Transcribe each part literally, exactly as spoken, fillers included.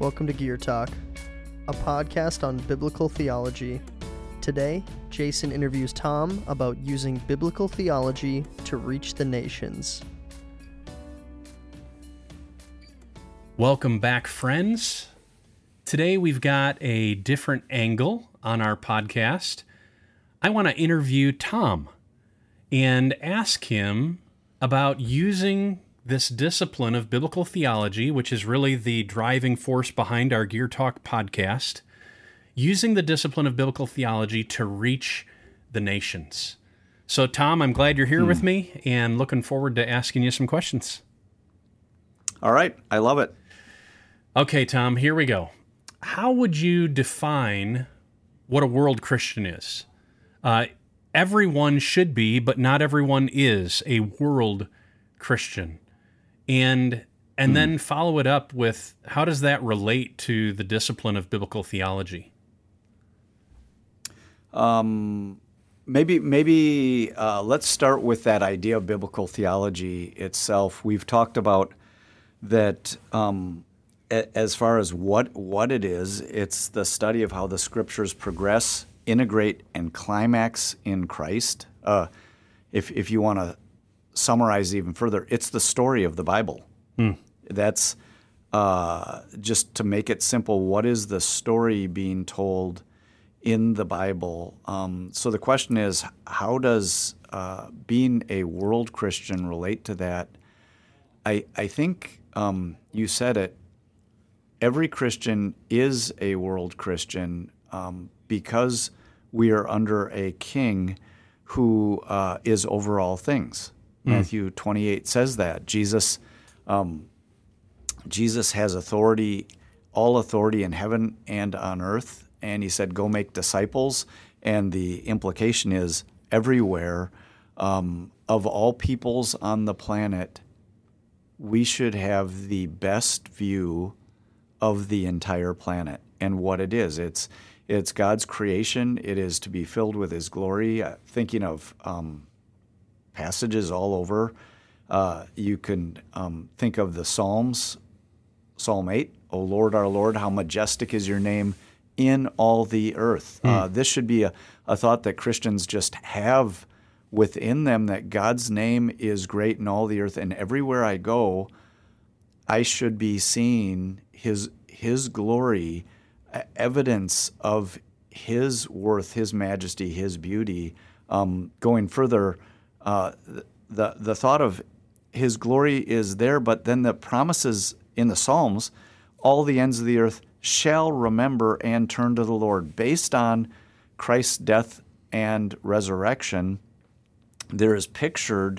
Welcome to Gear Talk, a podcast on biblical theology. Today, Jason interviews Tom about using biblical theology to reach the nations. Welcome back, friends. Today we've got a different angle on our podcast. I want to interview Tom and ask him about using this discipline of biblical theology, which is really the driving force behind our Gear Talk podcast, using the discipline of biblical theology to reach the nations. So, Tom, I'm glad you're here hmm. with me and looking forward to asking you some questions. All right. I love it. Okay, Tom, here we go. How would you define what a world Christian is? Uh, everyone should be, but not everyone is a world Christian. And and hmm. then follow it up with, how does that relate to the discipline of biblical theology? Um, maybe maybe uh, let's start with that idea of biblical theology itself. We've talked about that um, a, as far as what what it is. It's the study of how the Scriptures progress, integrate, and climax in Christ. Uh, if if you want to summarize even further, it's the story of the Bible. Hmm. That's uh, just to make it simple. What is the story being told in the Bible? Um, so the question is, how does uh, being a world Christian relate to that? I I think um, you said it. Every Christian is a world Christian um, because we are under a king who uh, is over all things. Mm. Matthew twenty-eight says that. Jesus um, Jesus has authority, all authority in heaven and on earth, and he said, go make disciples, and the implication is everywhere, um, of all peoples on the planet, we should have the best view of the entire planet and what it is. It's it's God's creation. It is to be filled with His glory. Uh, thinking of um, passages all over, uh, you can um, think of the Psalms. Psalm eight, O Lord, our Lord, how majestic is your name in all the earth. Mm. Uh, this should be a, a thought that Christians just have within them, that God's name is great in all the earth, and everywhere I go, I should be seeing His His glory, evidence of His worth, His majesty, His beauty. Um, going further, uh, the the thought of His glory is there, but then the promises in the Psalms, all the ends of the earth shall remember and turn to the Lord. Based on Christ's death and resurrection, there is pictured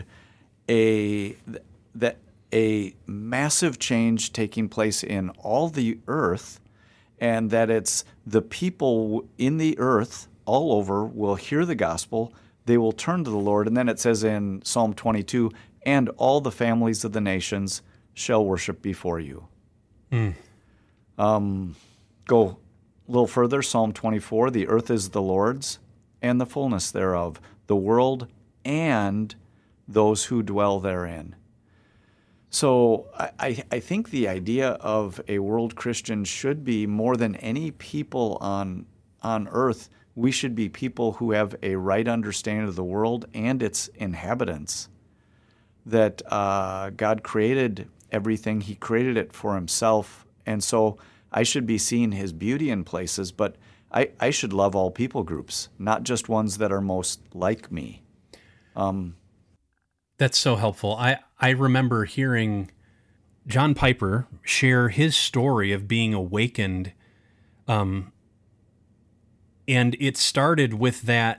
a that a massive change taking place in all the earth, and that it's the people in the earth all over will hear the gospel, they will turn to the Lord, and then it says in Psalm twenty-two, and all the families of the nations shall worship before you. Mm. Um, go a little further, Psalm twenty-four, the earth is the Lord's, and the fullness thereof, the world and those who dwell therein. So I, I think the idea of a world Christian should be, more than any people on on earth, we should be people who have a right understanding of the world and its inhabitants, that uh, God created everything. He created it for Himself, and so I should be seeing His beauty in places, but I, I should love all people groups, not just ones that are most like me. Um, That's so helpful. I, I remember hearing John Piper share his story of being awakened, um, and it started with that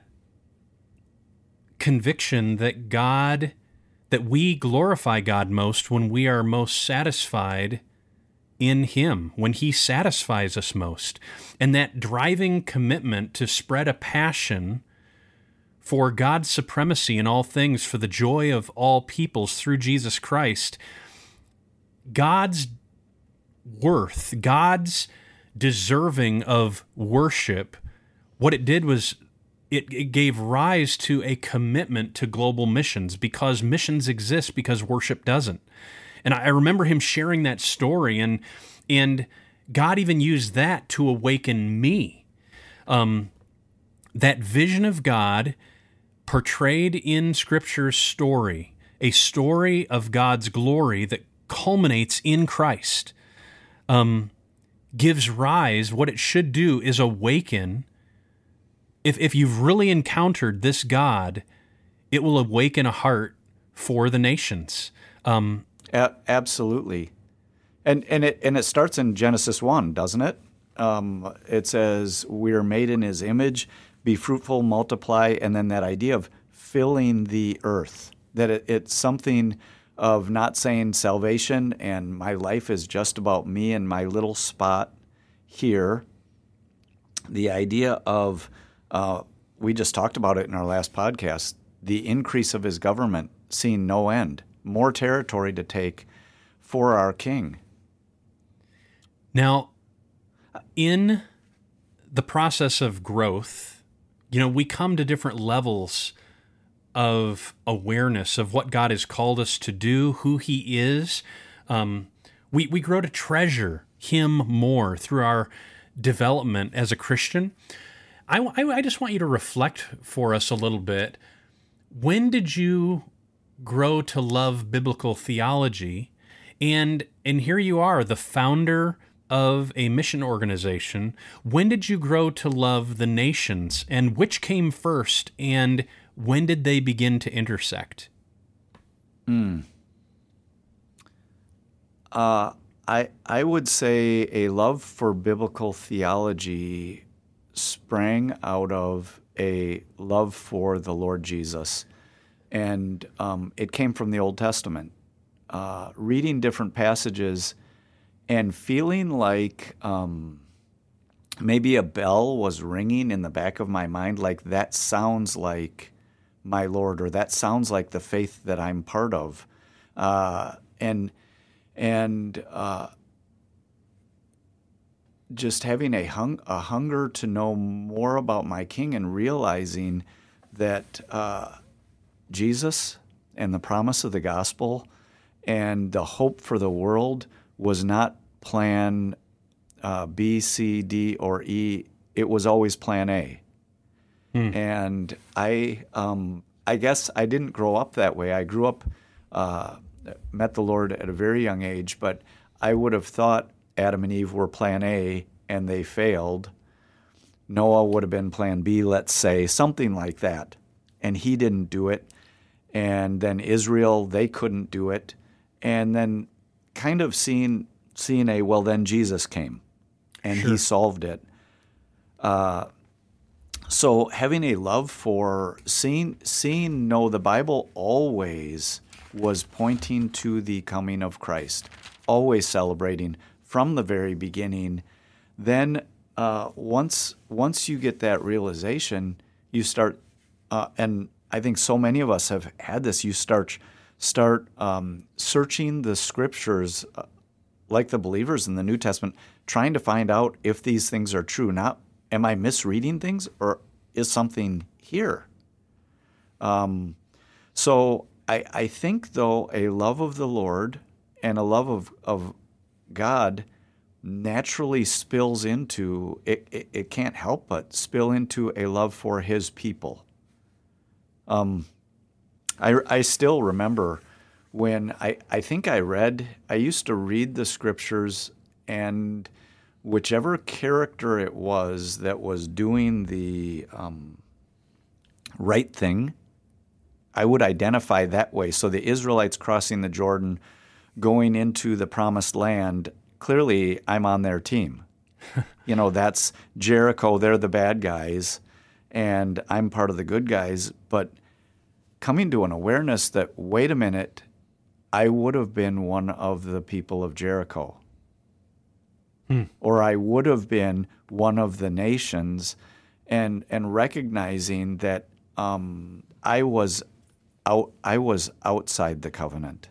conviction that God, that we glorify God most when we are most satisfied in Him, when He satisfies us most. And that driving commitment to spread a passion for God's supremacy in all things, for the joy of all peoples through Jesus Christ, God's worth, God's deserving of worship, what it did was it, it gave rise to a commitment to global missions, because missions exist because worship doesn't. And I remember him sharing that story, and and God even used that to awaken me. Um, that vision of God portrayed in Scripture's story, a story of God's glory that culminates in Christ, um, gives rise, what it should do is awaken. If, if you've really encountered this God, it will awaken a heart for the nations. Um, a- absolutely. And and it and it starts in Genesis one, doesn't it? Um, it says, we are made in His image, be fruitful, multiply, and then that idea of filling the earth, that it, it's something of not saying salvation and my life is just about me and my little spot here. The idea of, uh, we just talked about it in our last podcast, the increase of His government, seeing no end, more territory to take for our King. Now, in the process of growth, you know, we come to different levels of awareness of what God has called us to do, who He is. Um, we, we grow to treasure Him more through our development as a Christian. I, I, I just want you to reflect for us a little bit. When did you grow to love biblical theology? And and here you are, the founder of a mission organization. When did you grow to love the nations? And which came first? And when did they begin to intersect? Mm. Uh, I I would say a love for biblical theology sprang out of a love for the Lord Jesus, and um, it came from the Old Testament. Uh, reading different passages and feeling like um, maybe a bell was ringing in the back of my mind, like that sounds like my Lord, or that sounds like the faith that I'm part of, uh, and and uh, just having a hung a hunger to know more about my King, and realizing that uh, Jesus and the promise of the gospel and the hope for the world was not plan uh, B, C, D, or E. It was always plan A. Hmm. And I, um, I guess I didn't grow up that way. I grew up, uh, met the Lord at a very young age, but I would have thought Adam and Eve were plan A and they failed. Noah would have been plan B, let's say, something like that. And he didn't do it. And then Israel, they couldn't do it. And then kind of seeing seeing a, well, then Jesus came, and sure. He solved it. Uh, so having a love for seeing, seeing, no, the Bible always was pointing to the coming of Christ, always celebrating from the very beginning. Then uh, once once you get that realization, you start, uh, and I think so many of us have had this, you start start um, searching the Scriptures uh, like the believers in the New Testament, trying to find out if these things are true. Not, am I misreading things, or is something here? Um, so I, I think, though, a love of the Lord and a love of, of God naturally spills into, it, it, it can't help but spill into a love for His people. Um, I, I still remember when I, I think I read, I used to read the Scriptures, and whichever character it was that was doing the um, right thing, I would identify that way. So the Israelites crossing the Jordan, going into the promised land, clearly I'm on their team. You know, that's Jericho, they're the bad guys, and I'm part of the good guys. But coming to an awareness that, wait a minute, I would have been one of the people of Jericho. Hmm. Or I would have been one of the nations, and and recognizing that um, I was out I was outside the covenant.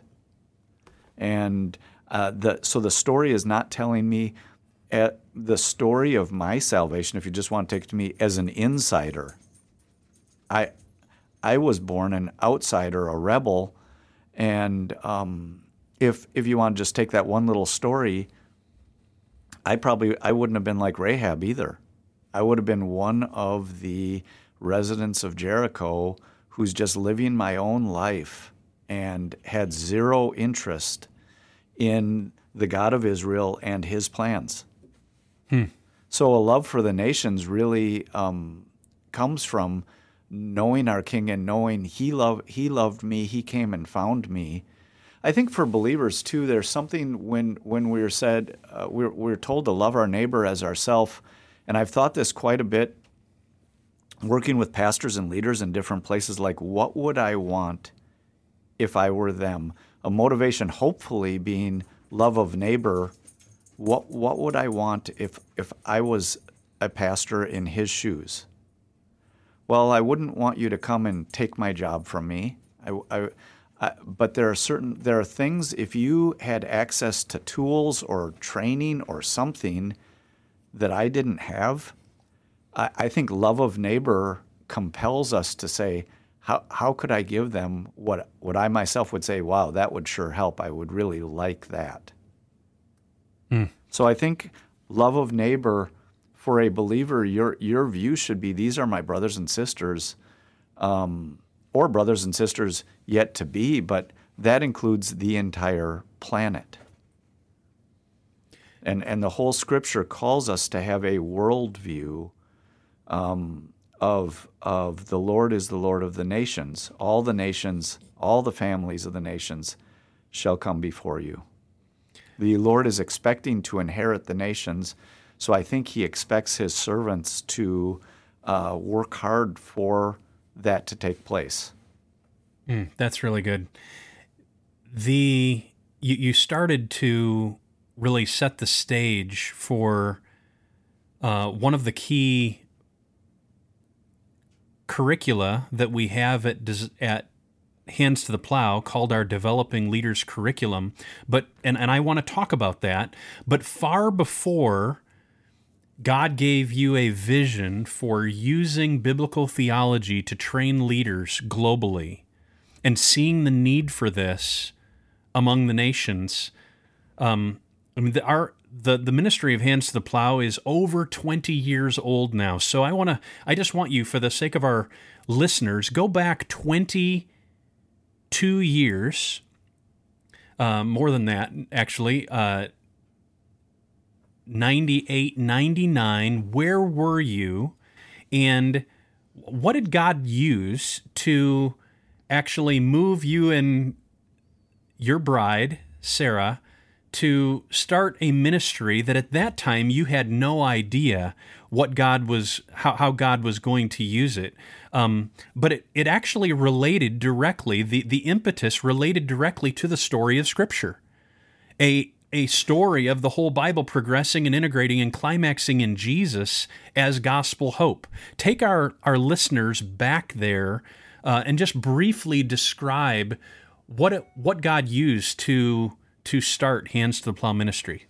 And uh, the so the story is not telling me uh, the story of my salvation, if you just want to take it to me, as an insider. I I was born an outsider, a rebel, and um, if if you want to just take that one little story, I probably I wouldn't have been like Rahab either. I would have been one of the residents of Jericho who's just living my own life and had zero interest in the God of Israel and his plans. Hmm. So a love for the nations really um, comes from knowing our King and knowing he loved, he loved me, he came and found me. I think for believers, too, there's something when, when we're said, uh, we're, we're told to love our neighbor as ourself, and I've thought this quite a bit working with pastors and leaders in different places, like what would I want if I were them? A motivation hopefully being love of neighbor. What what would I want if if I was a pastor in his shoes? Well, I wouldn't want you to come and take my job from me. I, I, I, but there are certain there are things, if you had access to tools or training or something that I didn't have, I, I think love of neighbor compels us to say, how how could I give them what what I myself would say, wow, that would sure help. I would really like that. Mm. So I think love of neighbor, for a believer, your your view should be, these are my brothers and sisters, um, or brothers and sisters yet to be, but that includes the entire planet. And and the whole Scripture calls us to have a worldview um, of of the Lord is the Lord of the nations. All the nations, all the families of the nations shall come before you. The Lord is expecting to inherit the nations, so I think he expects his servants to uh, work hard for that to take place. Mm, that's really good. The you, you started to really set the stage for uh, one of the key curricula that we have at at Hands to the Plow, called our Developing Leaders Curriculum. But and, and I want to talk about that. But far before God gave you a vision for using biblical theology to train leaders globally and seeing the need for this among the nations, um, I mean, the, our the the ministry of Hands to the Plow is over twenty years old now. So I want to, I just want you, for the sake of our listeners, go back twenty-two years, uh, more than that, actually, uh, ninety-eight, ninety-nine. Where were you? And what did God use to actually move you and your bride, Sarah, to start a ministry that at that time you had no idea what God was, how, how God was going to use it. Um, but it, it actually related directly, the, the impetus related directly to the story of Scripture. A, a story of the whole Bible progressing and integrating and climaxing in Jesus as gospel hope. Take our, our listeners back there uh, and just briefly describe what it, what God used to to start Hands to the Plow ministry.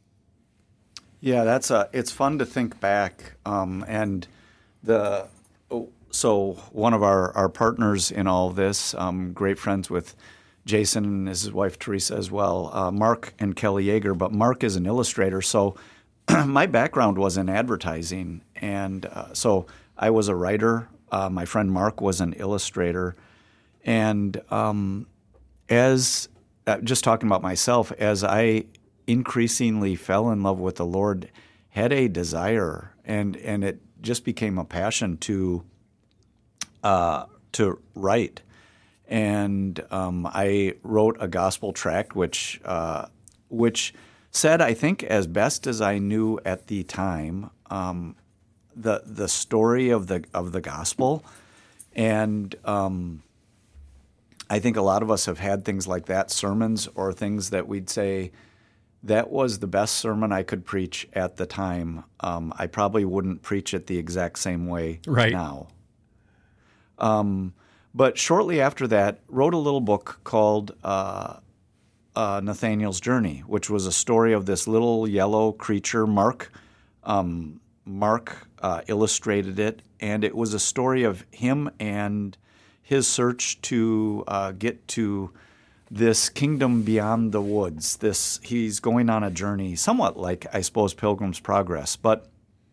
Yeah, that's a. It's fun to think back, um, and the so one of our, our partners in all of this, um, great friends with Jason and his wife Teresa as well, uh, Mark and Kelly Yeager. But Mark is an illustrator, so my background was in advertising, and uh, so I was a writer. Uh, my friend Mark was an illustrator, and um, as Uh, just talking about myself, as I increasingly fell in love with the Lord, had a desire, and and it just became a passion to uh, to write. And um, I wrote a gospel tract, which uh, which said, I think, as best as I knew at the time, um, the the story of the of the gospel, and um, I think a lot of us have had things like that, sermons or things that we'd say, that was the best sermon I could preach at the time. Um, I probably wouldn't preach it the exact same way right now. Um, but shortly after that, wrote a little book called uh, uh, Nathaniel's Journey, which was a story of this little yellow creature. Mark, um, Mark uh, illustrated it, and it was a story of him and his search to uh, get to this kingdom beyond the woods. This he's going on a journey, somewhat like, I suppose, Pilgrim's Progress, but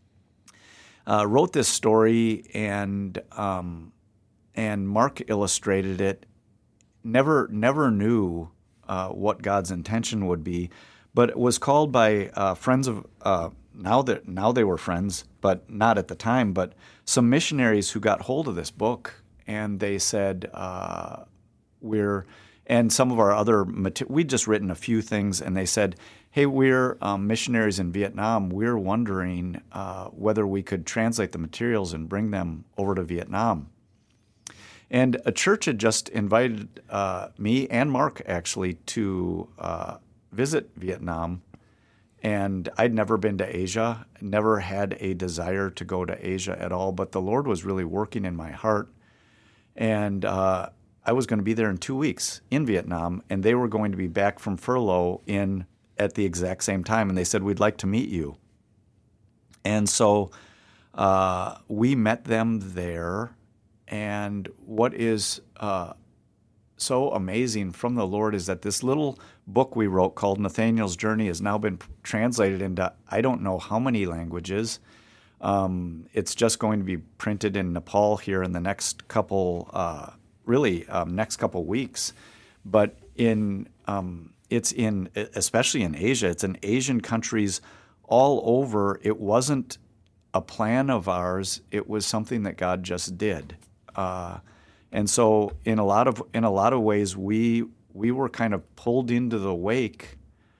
uh, wrote this story, and um, and Mark illustrated it. Never never knew uh, what God's intention would be, but it was called by uh, friends of uh, now that now they were friends, but not at the time. But some missionaries who got hold of this book, and they said, uh, "We're." And some of our other material, we'd just written a few things, and they said, hey, we're um, missionaries in Vietnam. We're wondering uh, whether we could translate the materials and bring them over to Vietnam. And a church had just invited uh, me and Mark, actually, to uh, visit Vietnam. And I'd never been to Asia, never had a desire to go to Asia at all, but the Lord was really working in my heart. And uh, I was going to be there in two weeks in Vietnam, and they were going to be back from furlough in at the exact same time, and they said, we'd like to meet you. And so uh, we met them there, and what is uh, so amazing from the Lord is that this little book we wrote called Nathaniel's Journey has now been translated into I don't know how many languages. Um, it's just going to be printed in Nepal here in the next couple uh really um, next couple weeks, but in um, it's in especially in Asia. It's in Asian countries all over. It wasn't a plan of ours. It was something that God just did, uh, and so in a lot of in a lot of ways, we we were kind of pulled into the wake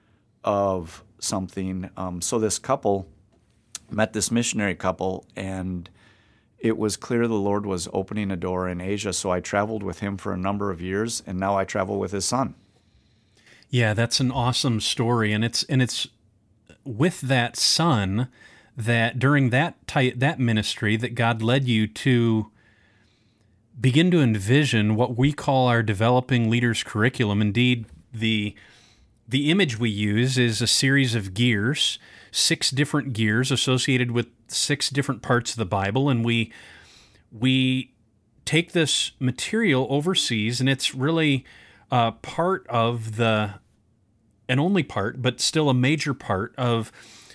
of something. Um, so this couple met this missionary couple, and it was clear the Lord was opening a door in Asia, so I traveled with him for a number of years, and now I travel with his son. Yeah, that's an awesome story, and it's and it's with that son that during that ty- that ministry that God led you to begin to envision what we call our developing leaders curriculum. Indeed, the the image we use is a series of gears, six different gears associated with six different parts of the Bible, and we we take this material overseas, and it's really uh, part of the, and only part, but still a major part of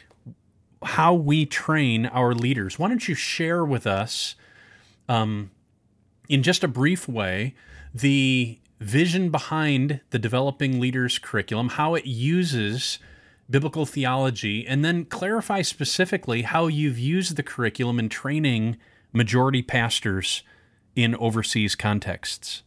how we train our leaders. Why don't you share with us, um, in just a brief way, the vision behind the Developing Leaders curriculum, how it uses biblical theology, and then clarify specifically how you've used the curriculum in training majority pastors in overseas contexts.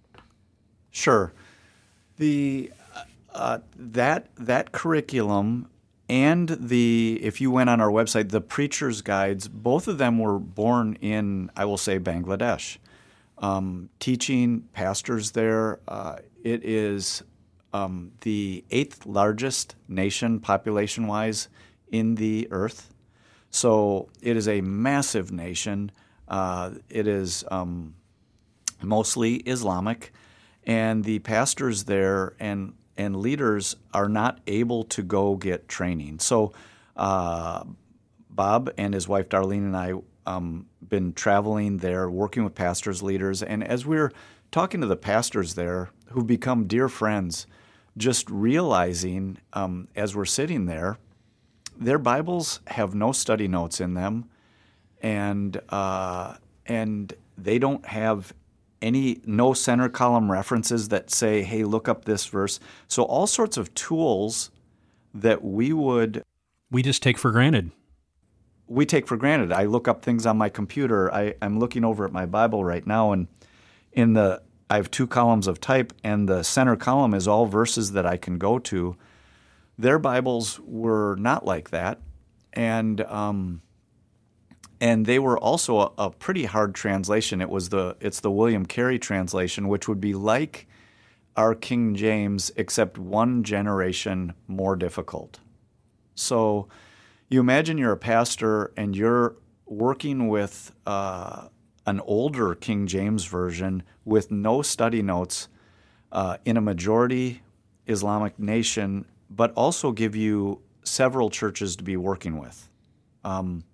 Sure. The uh, that that curriculum and the if you went on our website, the preacher's guides, both of them were born in, I will say, Bangladesh. Um, teaching pastors there, uh, it is Um, the eighth largest nation population-wise in the earth. So it is a massive nation. Uh, it is um, mostly Islamic, and the pastors there and and leaders are not able to go get training. So uh, Bob and his wife Darlene and I um, been traveling there, working with pastors, leaders, and as we're talking to the pastors there who've become dear friends, just realizing um, as we're sitting there, their Bibles have no study notes in them, and uh, and they don't have any no center column references that say, "Hey, look up this verse." So all sorts of tools that we would we just take for granted. We take for granted. I look up things on my computer. I, I'm looking over at my Bible right now, and in the I have two columns of type, and the center column is all verses that I can go to. Their Bibles were not like that, and um, and they were also a, a pretty hard translation. It was the it's the William Carey translation, which would be like our King James, except one generation more difficult. So you imagine you're a pastor and you're working with Uh, an older King James version with no study notes uh, in a majority Islamic nation, but also give you several churches to be working with. Um,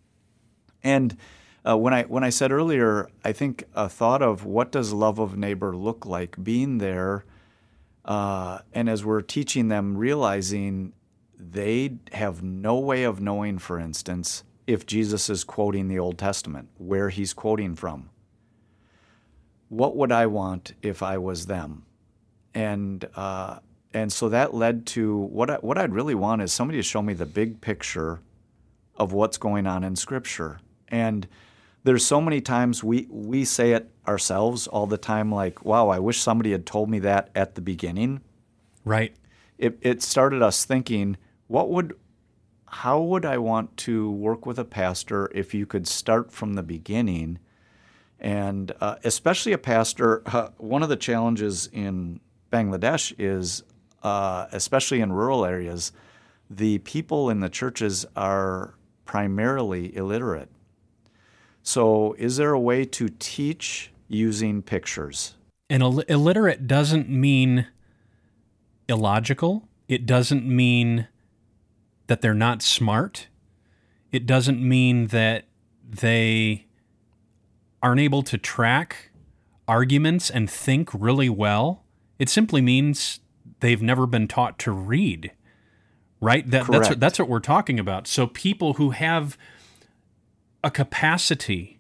and uh, when I when I said earlier, I think a thought of what does love of neighbor look like, being there, Uh, and as we're teaching them, realizing they have no way of knowing, for instance, if Jesus is quoting the Old Testament, where he's quoting from. What would I want if I was them? And uh, and so that led to what I, what I'd really want is somebody to show me the big picture of what's going on in Scripture. And there's so many times we, we say it ourselves all the time, like, wow, I wish somebody had told me that at the beginning. Right. It, it started us thinking, what would, how would I want to work with a pastor if you could start from the beginning? And uh, especially a pastor, uh, one of the challenges in Bangladesh is, uh, especially in rural areas, the people in the churches are primarily illiterate. So is there a way to teach using pictures? And Ill- illiterate doesn't mean illogical. It doesn't mean that they're not smart. It doesn't mean that they aren't able to track arguments and think really well. It simply means they've never been taught to read, right? That, that's what, that's what we're talking about. So people who have a capacity,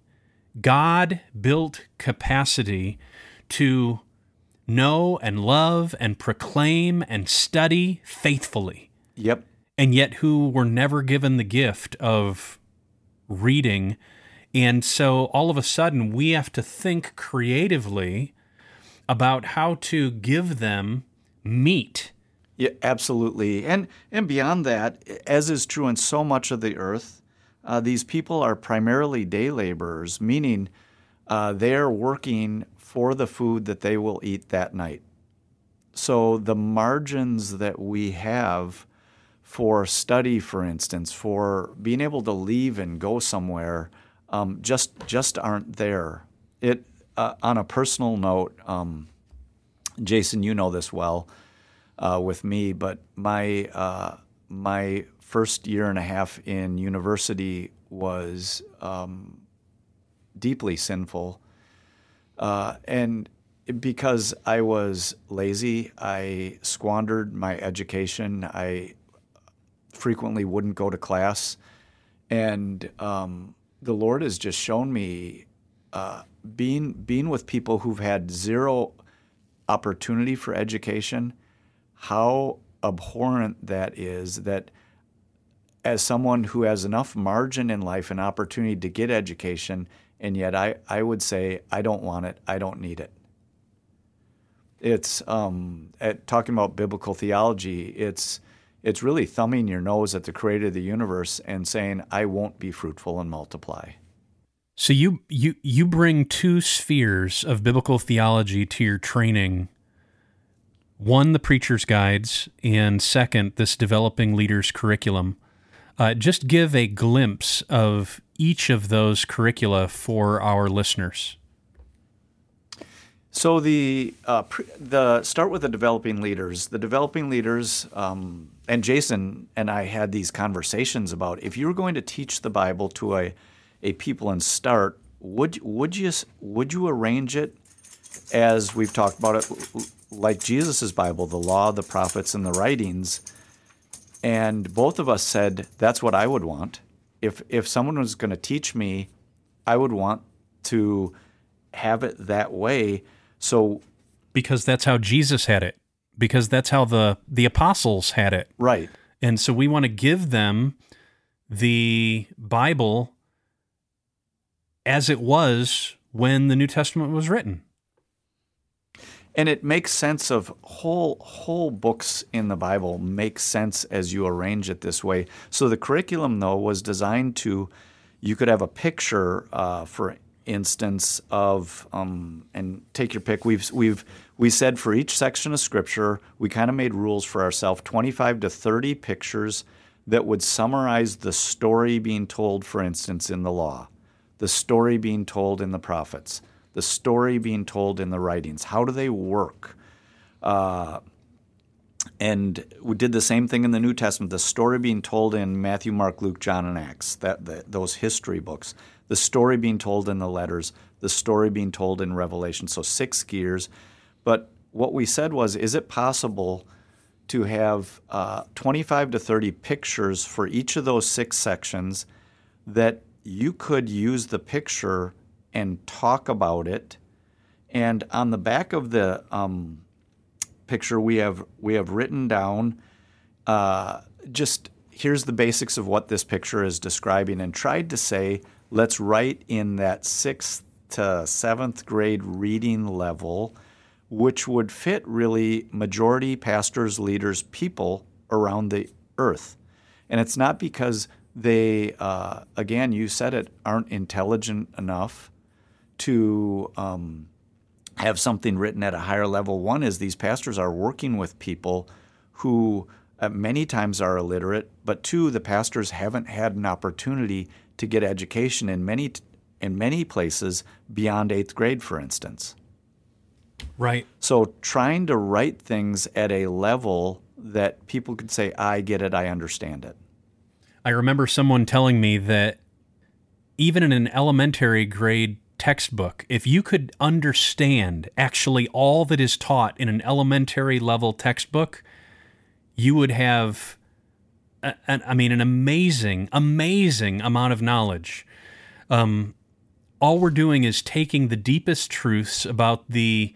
God-built capacity to know and love and proclaim and study faithfully. Yep. And yet who were never given the gift of reading. And so all of a sudden we have to think creatively about how to give them meat. Yeah, absolutely. And and beyond that, as is true in so much of the earth, uh, these people are primarily day laborers, meaning uh, they are working for the food that they will eat that night. So the margins that we have for study, for instance, for being able to leave and go somewhere, um, just just aren't there. It uh, on a personal note, um, Jason, you know this well uh, with me, but my uh, my first year and a half in university was um, deeply sinful, uh, and because I was lazy, I squandered my education. I frequently wouldn't go to class, and um, the Lord has just shown me uh, being being with people who've had zero opportunity for education, how abhorrent that is. That as someone who has enough margin in life and opportunity to get education, and yet I, I would say I don't want it, I don't need it. It's um, at, talking about biblical theology. It's It's really thumbing your nose at the creator of the universe and saying, I won't be fruitful and multiply. So you you you bring two spheres of biblical theology to your training. One, the preacher's guides, and second, this developing leaders curriculum. Uh, just give a glimpse of each of those curricula for our listeners. So the uh, pre- the start with the developing leaders. The developing leaders, um, and Jason and I had these conversations about if you were going to teach the Bible to a a people and start, would would you would you arrange it as we've talked about it, like Jesus' Bible, the law, the prophets, and the writings? And both of us said that's what I would want. If if someone was going to teach me, I would want to have it that way. So, because that's how Jesus had it, because that's how the, the apostles had it. Right. And so we want to give them the Bible as it was when the New Testament was written. And it makes sense of whole whole books in the Bible make sense as you arrange it this way. So the curriculum, though, was designed to, you could have a picture, uh, for instance, of um, and take your pick. We've we've we said for each section of Scripture, we kind of made rules for ourselves: twenty-five to thirty pictures that would summarize the story being told, for instance, in the law, the story being told in the prophets, the story being told in the writings. How do they work? Uh, and we did the same thing in the New Testament, the story being told in Matthew, Mark, Luke, John, and Acts, that, that those history books, the story being told in the letters, the story being told in Revelation. So six gears. But what we said was, is it possible to have uh, twenty-five to thirty pictures for each of those six sections that you could use the picture and talk about it? And on the back of the um, picture, we have we have written down uh, just here's the basics of what this picture is describing, and tried to say, let's write in that sixth to seventh grade reading level, which would fit really majority pastors, leaders, people around the earth. And it's not because they, uh, again, you said it, aren't intelligent enough to um, have something written at a higher level. One is these pastors are working with people who uh, many times are illiterate, but two, the pastors haven't had an opportunity to get education in many t- in many places beyond eighth grade, for instance. Right. So trying to write things at a level that people could say, I get it, I understand it. I remember someone telling me that even in an elementary grade textbook, if you could understand actually all that is taught in an elementary level textbook, you would have, a, a, I mean, an amazing, amazing amount of knowledge. Um, all we're doing is taking the deepest truths about the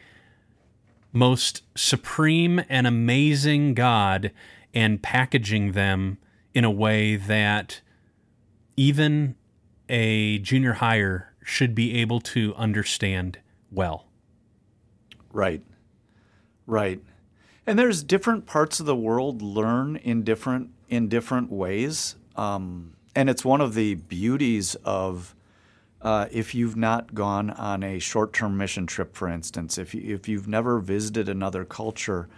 most supreme and amazing God and packaging them in a way that even a junior higher should be able to understand well. Right, right. And there's different parts of the world learn in different in different ways, um, and it's one of the beauties of uh, if you've not gone on a short-term mission trip, for instance, if you, if you've never visited another culture,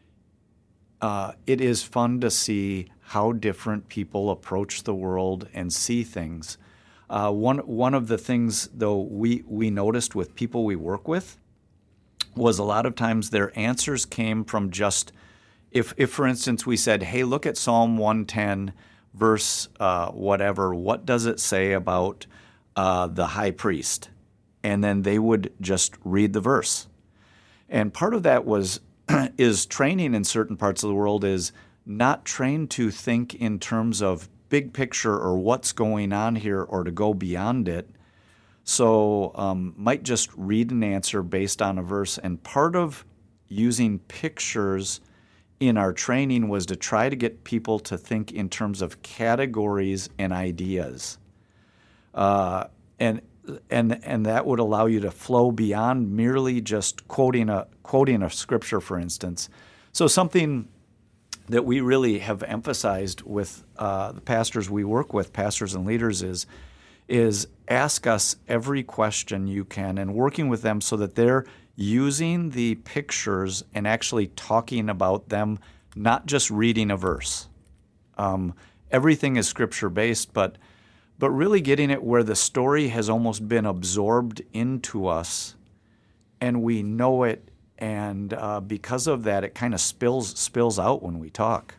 uh, it is fun to see how different people approach the world and see things. Uh, one one of the things, though, we we noticed with people we work with was a lot of times their answers came from just, if, if for instance, we said, hey, look at Psalm one ten, verse uh, whatever, what does it say about uh, the high priest? And then they would just read the verse. And part of that was, is training in certain parts of the world is not trained to think in terms of big picture or what's going on here or to go beyond it. So um, might just read an answer based on a verse. And part of using pictures in our training was to try to get people to think in terms of categories and ideas. Uh, and and and that would allow you to flow beyond merely just quoting a quoting a scripture, for instance. So something that we really have emphasized with uh, the pastors we work with, pastors and leaders, is is ask us every question you can, and working with them so that they're using the pictures and actually talking about them, not just reading a verse. Um, everything is scripture-based, but but really getting it where the story has almost been absorbed into us, and we know it, and uh, because of that, it kind of spills spills out when we talk.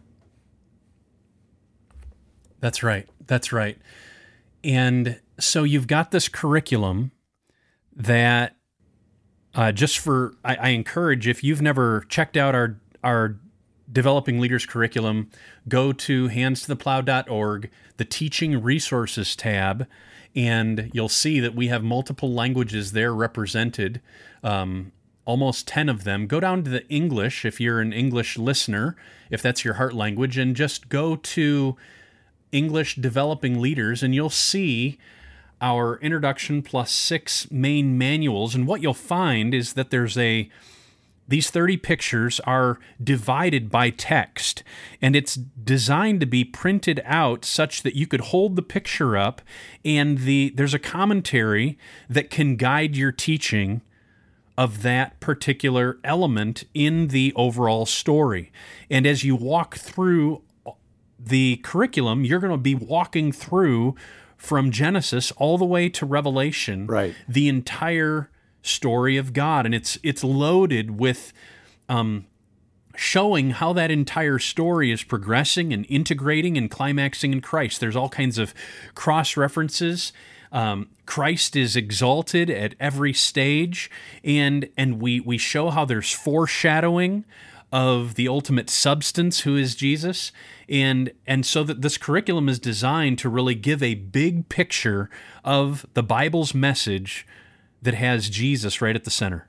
That's right. That's right. And so you've got this curriculum that uh, just for, I, I encourage, if you've never checked out our our Developing Leaders curriculum, go to hands to the plow dot org, the Teaching Resources tab, and you'll see that we have multiple languages there represented, um, almost ten of them. Go down to the English if you're an English listener, if that's your heart language, and just go to English Developing Leaders, and you'll see our introduction plus six main manuals. And what you'll find is that there's a these thirty pictures are divided by text, and it's designed to be printed out such that you could hold the picture up, and the there's a commentary that can guide your teaching of that particular element in the overall story. And as you walk through the curriculum, you're going to be walking through from Genesis all the way to Revelation, right, the entire story of God. And it's it's loaded with um, showing how that entire story is progressing and integrating and climaxing in Christ. There's all kinds of cross-references. Um, Christ is exalted at every stage, and and we we show how there's foreshadowing of the ultimate substance, who is Jesus, and and so that this curriculum is designed to really give a big picture of the Bible's message that has Jesus right at the center.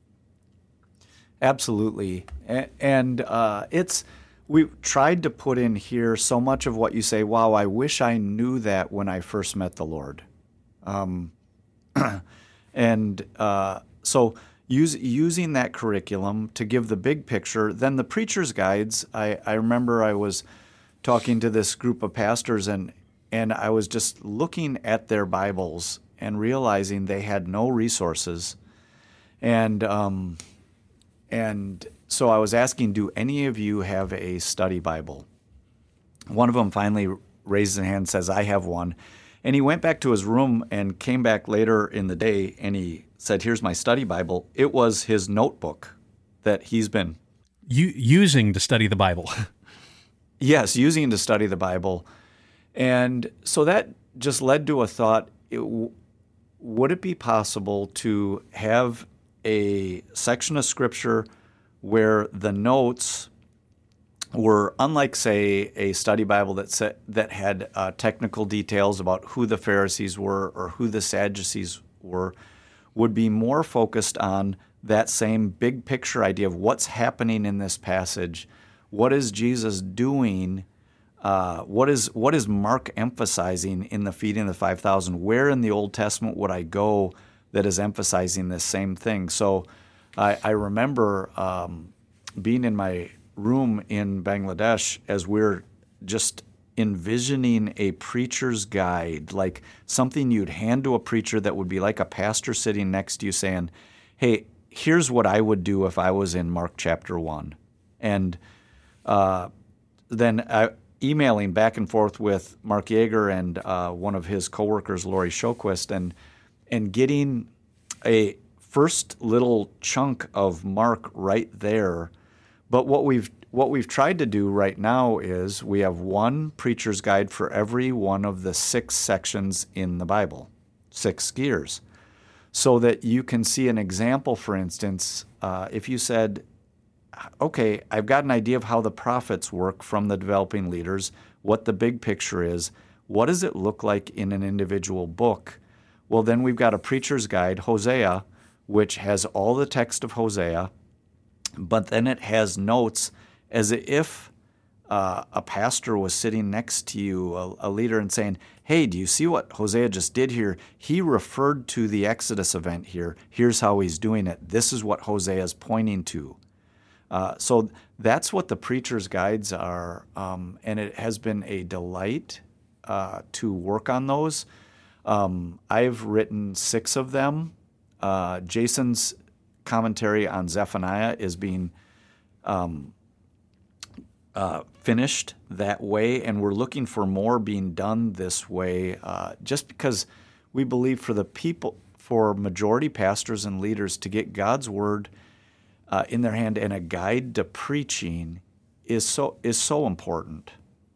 Absolutely, and uh, it's we've tried to put in here so much of what you say. Wow, I wish I knew that when I first met the Lord, um, and uh, so. Use, using that curriculum to give the big picture. Then the preacher's guides, I, I remember I was talking to this group of pastors, and, and I was just looking at their Bibles and realizing they had no resources. And, um, and so I was asking, do any of you have a study Bible? One of them finally raised his hand and says, I have one. And he went back to his room and came back later in the day, and he said, here's my study Bible. It was his notebook that he's been U- using to study the Bible. yes, using to study the Bible. And so that just led to a thought, it, would it be possible to have a section of Scripture where the notes were, unlike, say, a study Bible that set, that had uh, technical details about who the Pharisees were or who the Sadducees were, would be more focused on that same big picture idea of what's happening in this passage, what is Jesus doing, uh, what is what is Mark emphasizing in the feeding of the five thousand, where in the Old Testament would I go that is emphasizing this same thing? So I, I remember um, being in my room in Bangladesh as we're just envisioning a preacher's guide, like something you'd hand to a preacher that would be like a pastor sitting next to you saying, hey, here's what I would do if I was in Mark chapter one. And uh, then uh, emailing back and forth with Mark Yeager and uh, one of his coworkers, Lori Shoquist, and and getting a first little chunk of Mark right there. But what we've what we've tried to do right now is we have one preacher's guide for every one of the six sections in the Bible, six gears, so that you can see an example. For instance, uh, if you said, okay, I've got an idea of how the prophets work from the developing leaders, what the big picture is, what does it look like in an individual book? Well, then we've got a preacher's guide, Hosea, which has all the text of Hosea, but then it has notes as if uh, a pastor was sitting next to you, a, a leader, and saying, hey, do you see what Hosea just did here? He referred to the Exodus event here. Here's how he's doing it. This is what Hosea is pointing to. Uh, so that's what the preacher's guides are, um, and it has been a delight uh, to work on those. Um, I've written six of them. Uh, Jason's commentary on Zephaniah is being um, uh, finished that way, and we're looking for more being done this way, uh, just because we believe for the people, for majority pastors and leaders to get God's word uh, in their hand and a guide to preaching is so is so important.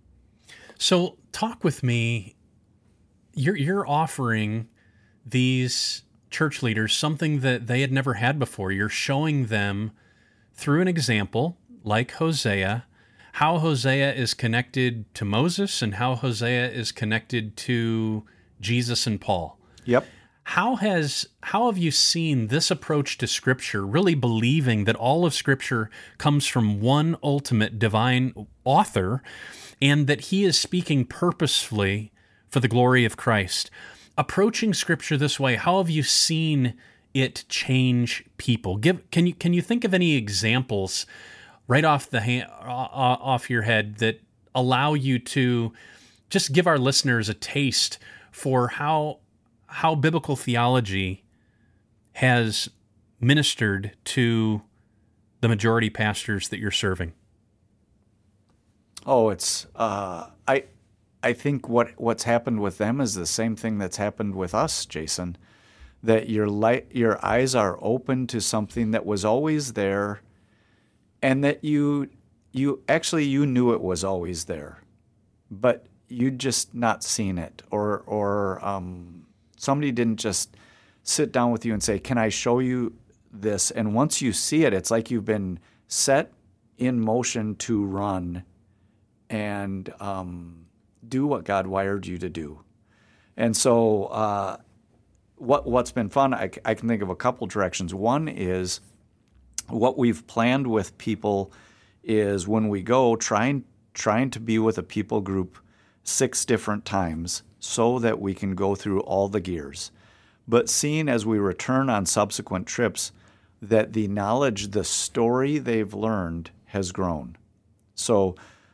So talk with me. You're you're offering these church leaders something that they had never had before. You're showing them through an example like Hosea, how Hosea is connected to Moses and how Hosea is connected to Jesus and Paul. Yep. How has how have you seen this approach to Scripture, really believing that all of Scripture comes from one ultimate divine author and that he is speaking purposefully for the glory of Christ? Approaching Scripture this way, how have you seen it change people? Give can you can you think of any examples right off the hand, off your head that allow you to just give our listeners a taste for how how biblical theology has ministered to the majority pastors that you're serving? Oh, it's uh, I. I think what, what's happened with them is the same thing that's happened with us, Jason, that your light, your eyes are open to something that was always there, and that you you actually you knew it was always there, but you'd just not seen it or or um, Somebody didn't just sit down with you and say, can I show you this? And once you see it, it's like you've been set in motion to run and um, do what God wired you to do. And so uh, what, what's been fun, I, I can think of a couple directions. One is what we've planned with people is when we go, trying, trying to be with a people group six different times so that we can go through all the gears. But seeing as we return on subsequent trips that the knowledge, the story they've learned has grown. So,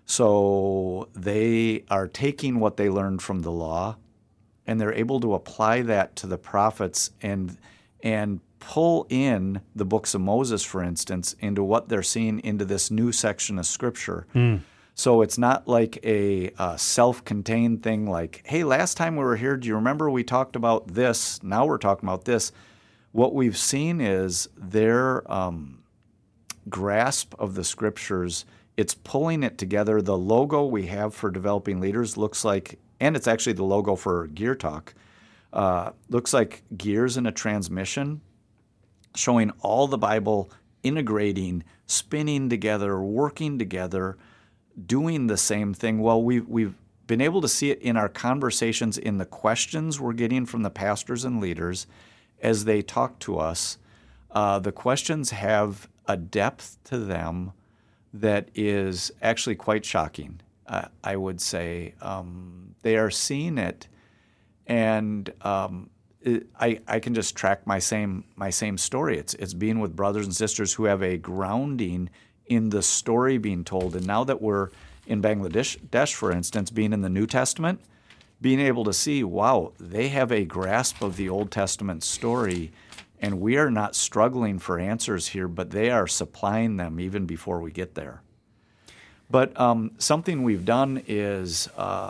so they are taking what they learned from the law and they're able to apply that to the prophets and and pull in the books of Moses, for instance, into what they're seeing into this new section of Scripture. Mm. So it's not like a, a self-contained thing like, hey, last time we were here, do you remember we talked about this? Now we're talking about this. What we've seen is their um, grasp of the Scriptures, it's pulling it together. The logo we have for Developing Leaders looks like, and it's actually the logo for Gear Talk, uh, looks like gears in a transmission, showing all the Bible integrating, spinning together, working together, doing the same thing. Well, we've, we've been able to see it in our conversations, in the questions we're getting from the pastors and leaders as they talk to us. Uh, the questions have a depth to them that is actually quite shocking, uh, I would say. Um, they are seeing it, and um, it, I, I can just track my same my same story. It's it's being with brothers and sisters who have a grounding in the story being told. And now that we're in Bangladesh, for instance, being in the New Testament, being able to see, wow, they have a grasp of the Old Testament story, and we are not struggling for answers here, but they are supplying them even before we get there. But um, something we've done is uh,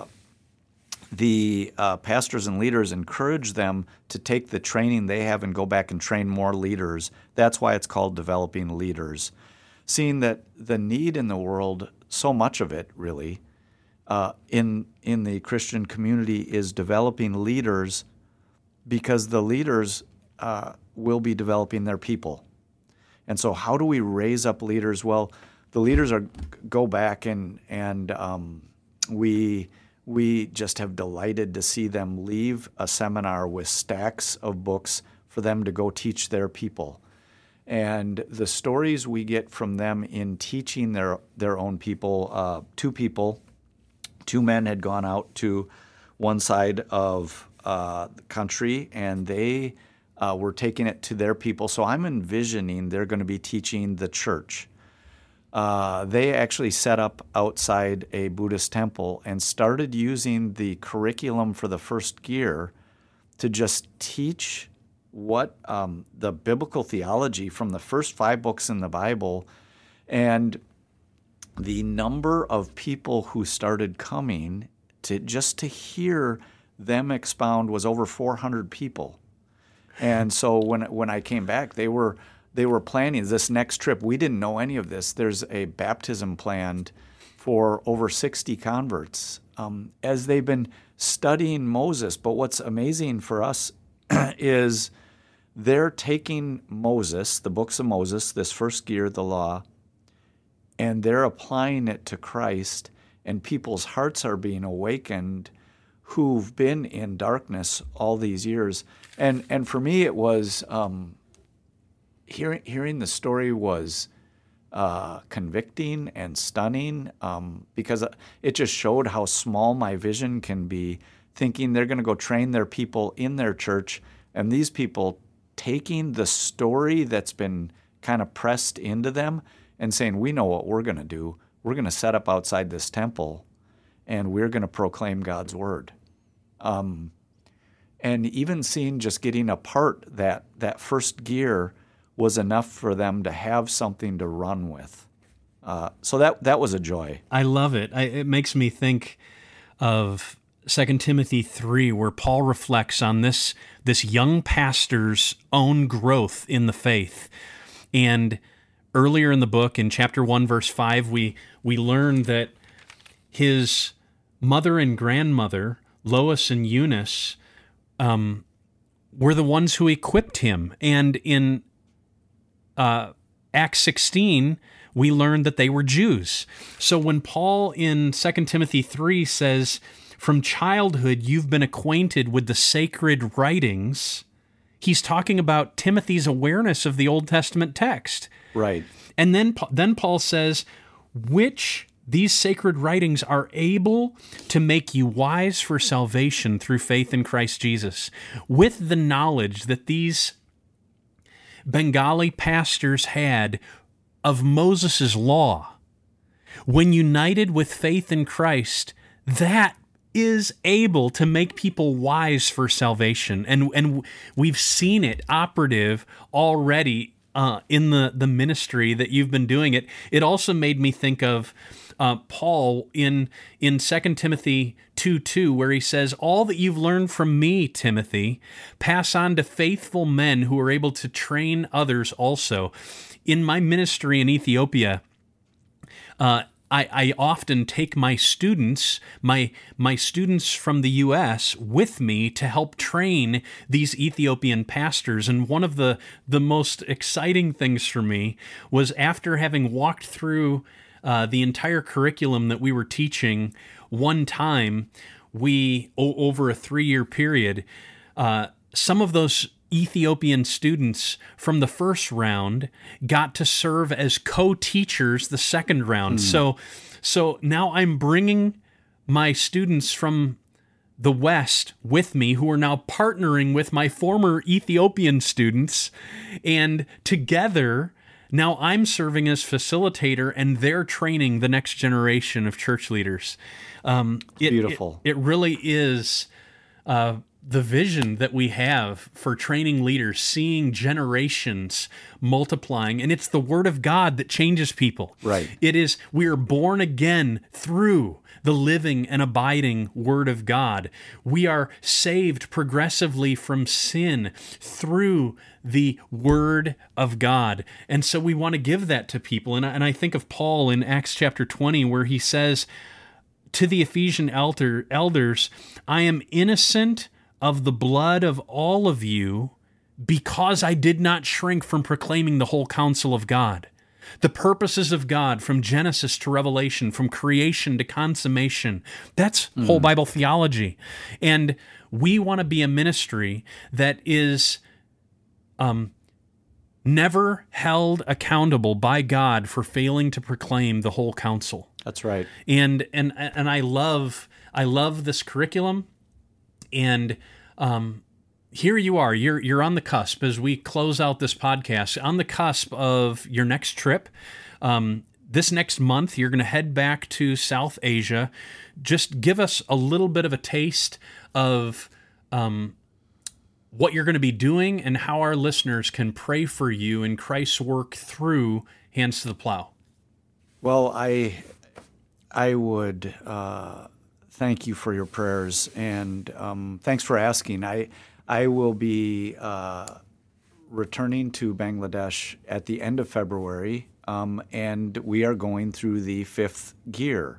the uh, pastors and leaders encourage them to take the training they have and go back and train more leaders. That's why it's called Developing Leaders. Seeing that the need in the world, so much of it really, uh, in in the Christian community is developing leaders, because the leaders uh, will be developing their people. And so how do we raise up leaders? Well, the leaders are go back and and um, we we just have delighted to see them leave a seminar with stacks of books for them to go teach their people. And the stories we get from them in teaching their, their own people, uh, two people, two men had gone out to one side of uh, the country, and they uh, were taking it to their people. So I'm envisioning they're going to be teaching the church. Uh, they actually set up outside a Buddhist temple and started using the curriculum for the first gear to just teach what um, the biblical theology from the first five books in the Bible. And the number of people who started coming to just to hear them expound was over four hundred people. And so when when I came back, they were they were planning this next trip. We didn't know any of this. There's a baptism planned for over sixty converts um, as they've been studying Moses. But what's amazing for us is they're taking Moses, the books of Moses, this first gear, the law, and they're applying it to Christ, and people's hearts are being awakened who've been in darkness all these years. And and for me, it was um, hearing hearing the story was uh, convicting and stunning um, because it just showed how small my vision can be, thinking they're going to go train their people in their church, and these people taking the story that's been kind of pressed into them and saying, we know what we're going to do. We're going to set up outside this temple, and we're going to proclaim God's word. Um, and even seeing just getting a part that that first gear was enough for them to have something to run with. Uh, so that that was a joy. I love it. I, it makes me think of Second Timothy three, where Paul reflects on this this young pastor's own growth in the faith. And earlier in the book, in chapter one, verse five, we we learn that his mother and grandmother, Lois and Eunice, um, were the ones who equipped him. And in uh, Acts sixteen, we learned that they were Jews. So when Paul in Second Timothy three says, from childhood you've been acquainted with the sacred writings, he's talking about Timothy's awareness of the Old Testament text. Right. And then, then Paul says, which these sacred writings are able to make you wise for salvation through faith in Christ Jesus, with the knowledge that these Bengali pastors had of Moses' law. When united with faith in Christ, that is able to make people wise for salvation. And, and we've seen it operative already uh, in the, the ministry that you've been doing it. It also made me think of uh, Paul in, in Second Timothy two two, where he says, all that you've learned from me, Timothy, pass on to faithful men who are able to train others also. In my ministry in Ethiopia, uh, I, I often take my students, my my students from the U S with me to help train these Ethiopian pastors. And one of the, the most exciting things for me was, after having walked through uh, the entire curriculum that we were teaching one time, we, o- over a three-year period, uh, some of those Ethiopian students from the first round got to serve as co-teachers the second round. Mm. So, so now I'm bringing my students from the West with me, who are now partnering with my former Ethiopian students, and together now I'm serving as facilitator, and they're training the next generation of church leaders. Um, it, Beautiful. It, it really is Uh, the vision that we have for training leaders, seeing generations multiplying, and it's the Word of God that changes people. Right. It is, we are born again through the living and abiding Word of God. We are saved progressively from sin through the Word of God. And so we want to give that to people. And I, and I think of Paul in Acts chapter twenty, where he says to the Ephesian elder, elders, I am innocent of the blood of all of you, because I did not shrink from proclaiming the whole counsel of God. The purposes of God from Genesis to Revelation, from creation to consummation. That's mm. whole Bible theology. And we want to be a ministry that is um, never held accountable by God for failing to proclaim the whole counsel. That's right. And and and I love I love this curriculum. And um, here you are. You're you're on the cusp, as we close out this podcast, on the cusp of your next trip. Um, this next month, you're going to head back to South Asia. Just give us a little bit of a taste of um, what you're going to be doing, and how our listeners can pray for you in Christ's work through Hands to the Plow. Well, I I would uh, thank you for your prayers, and um, thanks for asking. I I will be uh, returning to Bangladesh at the end of February, um, and we are going through the fifth gear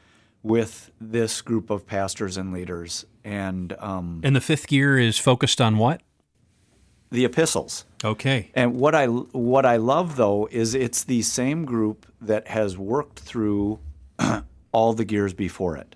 with this group of pastors and leaders. And um, and the fifth gear is focused on what? The epistles. Okay. And what I what I love, though, is it's the same group that has worked through all the gears before it.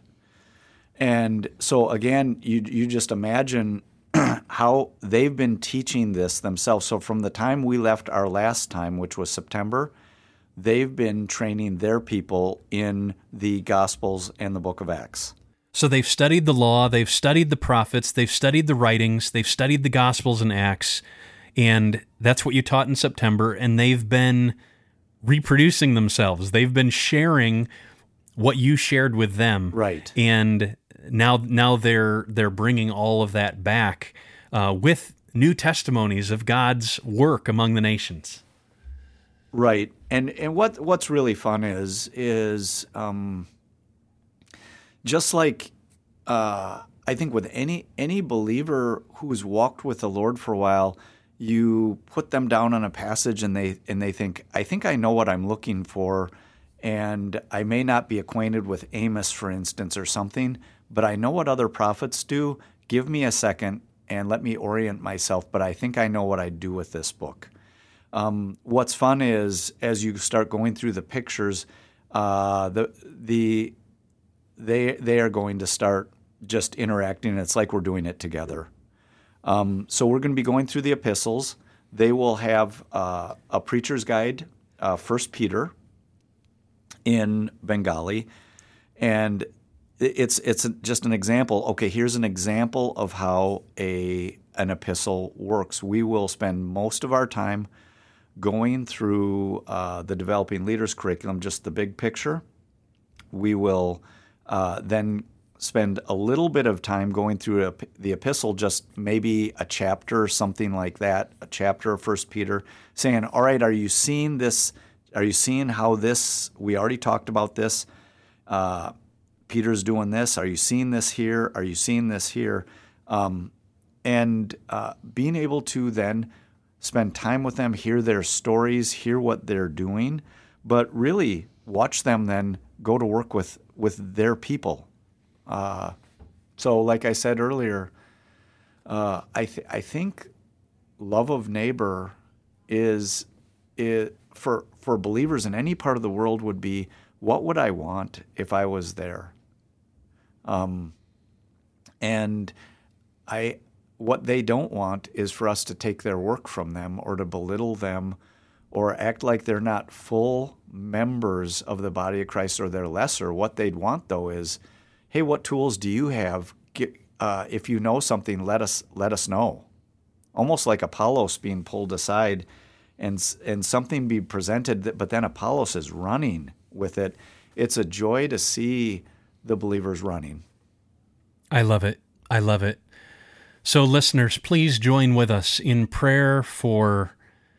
And so again, you you just imagine how they've been teaching this themselves. So from the time we left our last time, which was September, they've been training their people in the Gospels and the book of Acts. So they've studied the law, they've studied the prophets, they've studied the writings, they've studied the Gospels and Acts, and that's what you taught in September, and they've been reproducing themselves. They've been sharing what you shared with them. Right. And now now they're they're bringing all of that back uh, with new testimonies of God's work among the nations. Right. And and what what's really fun is is um, just like uh, I think with any any believer who's walked with the Lord for a while, you put them down on a passage and they and they think, I think I know what I'm looking for, and I may not be acquainted with Amos, for instance, or something, but I know what other prophets do. Give me a second, and let me orient myself, but I think I know what I'd do with this book. Um, what's fun is as you start going through the pictures, uh, the the they they are going to start just interacting. It's like we're doing it together. Um, so we're going to be going through the epistles. They will have uh, a preacher's guide, uh, First Peter, in Bengali, and it's it's just an example. Okay, here's an example of how a an epistle works. We will spend most of our time going through uh, the Developing Leaders curriculum, just the big picture. We will uh, then spend a little bit of time going through a, the epistle, just maybe a chapter or something like that, a chapter of First Peter, saying, all right, are you seeing this? Are you seeing how this, we already talked about this, uh, Peter's doing this. Are you seeing this here? Are you seeing this here? Um, and uh, being able to then spend time with them, hear their stories, hear what they're doing, but really watch them then go to work with, with their people. Uh, so like I said earlier, uh, I, th- I think love of neighbor is, is for, for believers in any part of the world would be, what would I want if I was there? Um, and I, what they don't want is for us to take their work from them or to belittle them or act like they're not full members of the body of Christ or they're lesser. What they'd want, though, is, hey, what tools do you have? Get, uh, if you know something, let us let us know. Almost like Apollos being pulled aside and and something be presented, that, but then Apollos is running with it. It's a joy to see the believers running. I love it. I love it. So listeners, please join with us in prayer for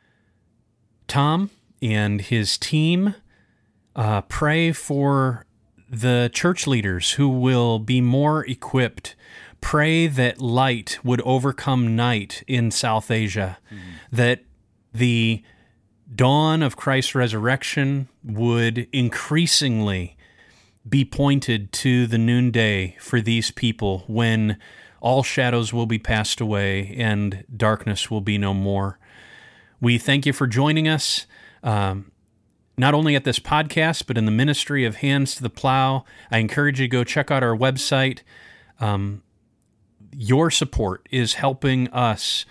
Tom and his team. Uh, pray for the church leaders who will be more equipped. Pray that light would overcome night in South Asia, mm-hmm. that the dawn of Christ's resurrection would increasingly be pointed to the noonday for these people when all shadows will be passed away and darkness will be no more. We thank you for joining us, um, not only at this podcast, but in the ministry of Hands to the Plow. I encourage you to go check out our website. Um, your support is helping us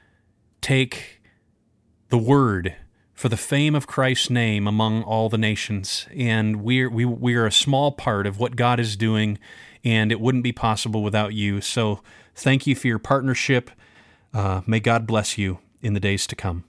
take the word for the fame of Christ's name among all the nations. And we're, we, we're a small part of what God is doing, and it wouldn't be possible without you. So thank you for your partnership. Uh, may God bless you in the days to come.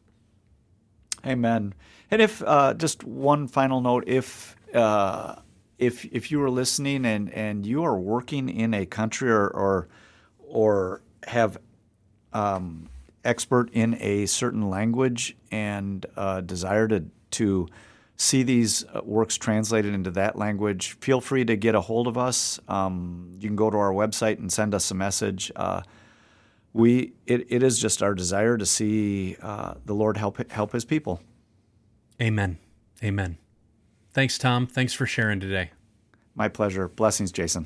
Amen. And if, uh, just one final note, if uh, if if you are listening and, and you are working in a country or or, or have um, expert in a certain language and uh, desire to to see these works translated into that language, feel free to get a hold of us. Um, you can go to our website and send us a message. Uh, we it, it is just our desire to see uh, the Lord help help His people. Amen. Amen. Thanks, Tom. Thanks for sharing today. My pleasure. Blessings, Jason.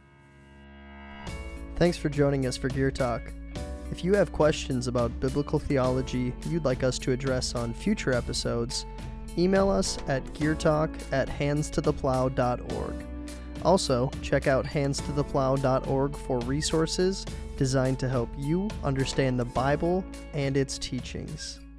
Thanks for joining us for Gear Talk. If you have questions about biblical theology you'd like us to address on future episodes, email us at geartalk at hands to the plow dot org. Also, check out hands to the plow dot org for resources designed to help you understand the Bible and its teachings.